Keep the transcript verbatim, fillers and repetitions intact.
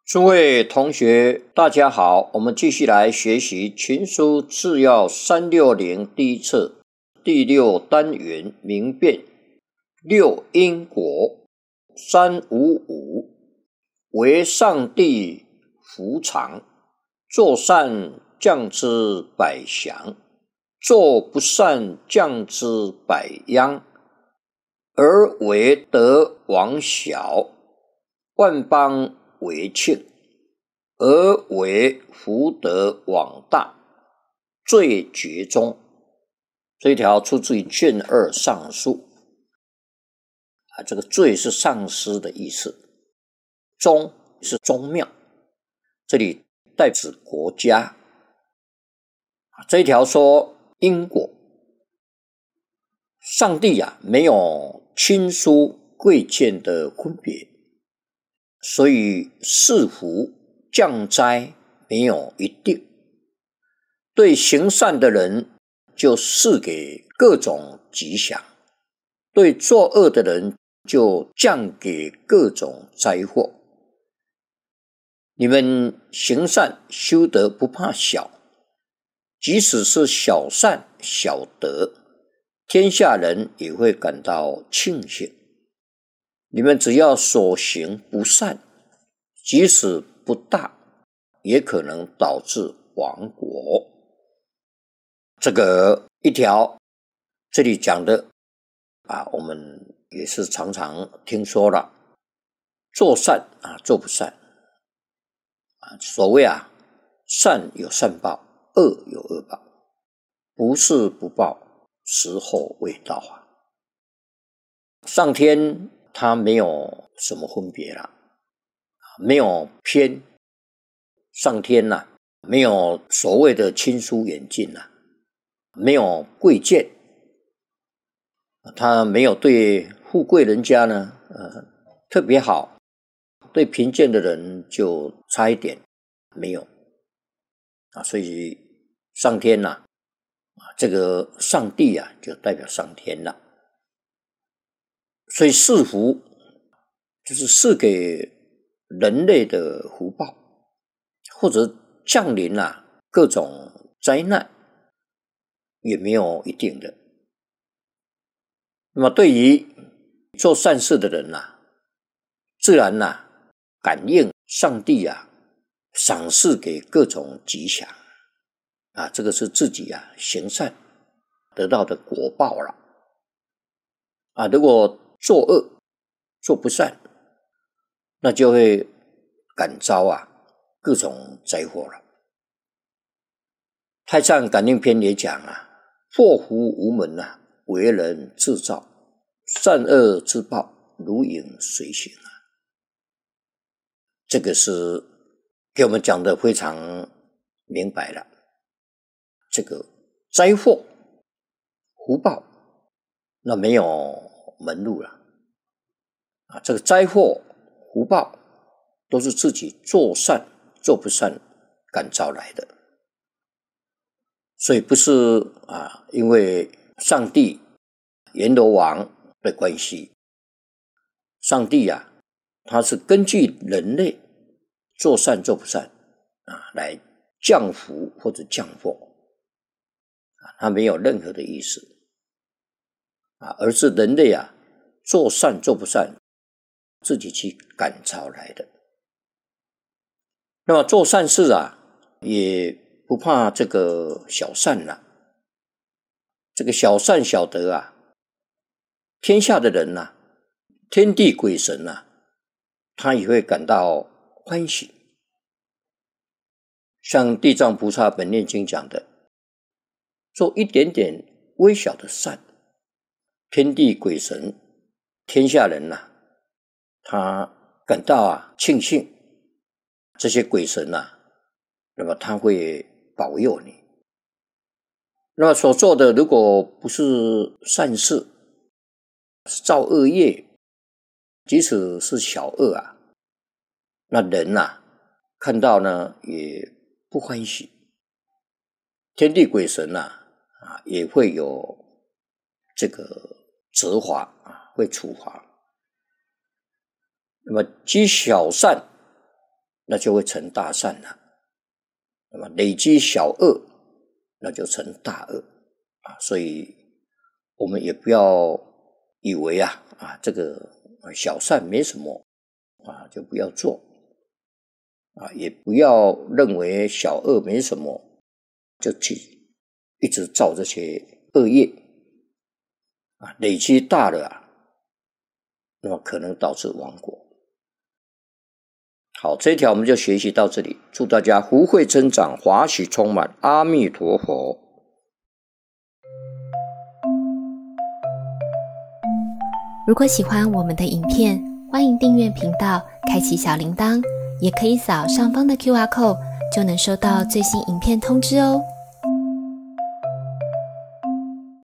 诸位同学，大家好，我们继续来学习群书治要三六零第一册第六单元明辨。六因果。三五五，为上帝福常，做善降之百祥，做不善降之百殃，而为德王小，万邦为庆，而为福德往大，最绝中。这一条出自于卷二上述。啊，这个最是上师的意思，宗是宗庙，这里代指国家。这一条说因果，上帝啊没有亲疏贵贱的分别，所以赐福降灾没有一定。对行善的人就赐给各种吉祥，对作恶的人就降给各种灾祸。你们行善修德不怕小，即使是小善小德，天下人也会感到庆幸。你们只要所行不善，即使不大，也可能导致亡国。这个一条，这里讲的啊，我们也是常常听说了，做善啊，做不善啊，所谓啊，善有善报，恶有恶报，不是不报，时候未到啊。上天他没有什么分别了，没有偏，上天呐、啊，没有所谓的亲疏远近呐、啊，没有贵贱，他没有对富贵人家呢，呃，特别好，对贫贱的人就差一点，没有啊。所以上天呐、啊，这个上帝啊，就代表上天了。所以赐福就是赐给人类的福报，或者降临啊各种灾难，也没有一定的。那么对于做善事的人啊，自然啊感应上帝啊赏赐给各种吉祥啊，这个是自己啊行善得到的果报了啊。如果作恶做不善，那就会感遭啊各种灾祸了。太上感应篇也讲啊，祸福无门啊，为人自造，善恶之报，如影随形啊。这个是给我们讲的非常明白了。这个灾祸福报，那没有门路了啊。这个灾祸福报都是自己做善做不善感召来的，所以不是啊，因为上帝阎罗王的关系，上帝啊，他是根据人类做善做不善啊来降福或者降祸啊，他没有任何的意思啊，而是人类啊做善做不善自己去感召来的。那么做善事啊，也不怕这个小善了、啊。这个小善小德啊，天下的人呐、啊，天地鬼神呐、啊，他也会感到欢喜。像地藏菩萨本愿经讲的，做一点点微小的善，天地鬼神天下人呐、啊，他感到啊庆幸，这些鬼神呐、啊，那么他会保佑你。那么所做的如果不是善事，是造恶业，即使是小恶啊，那人呐、啊、看到呢也不欢喜，天地鬼神呐 啊, 啊也会有这个责罚啊，会处罚。那么积小善那就会成大善了。那么累积小恶，那就成大恶啊。所以我们也不要以为啊啊这个小善没什么啊，就不要做啊，也不要认为小恶没什么，就去一直造这些恶业啊，累积大了啊，那么可能导致亡国。好，这一条我们就学习到这里，祝大家福慧增长，华喜充满，阿弥陀佛。 如果喜欢我们的影片，欢迎订阅频道，开启小铃铛，也可以扫上方的 Q R code， 就能收到最新影片通知哦。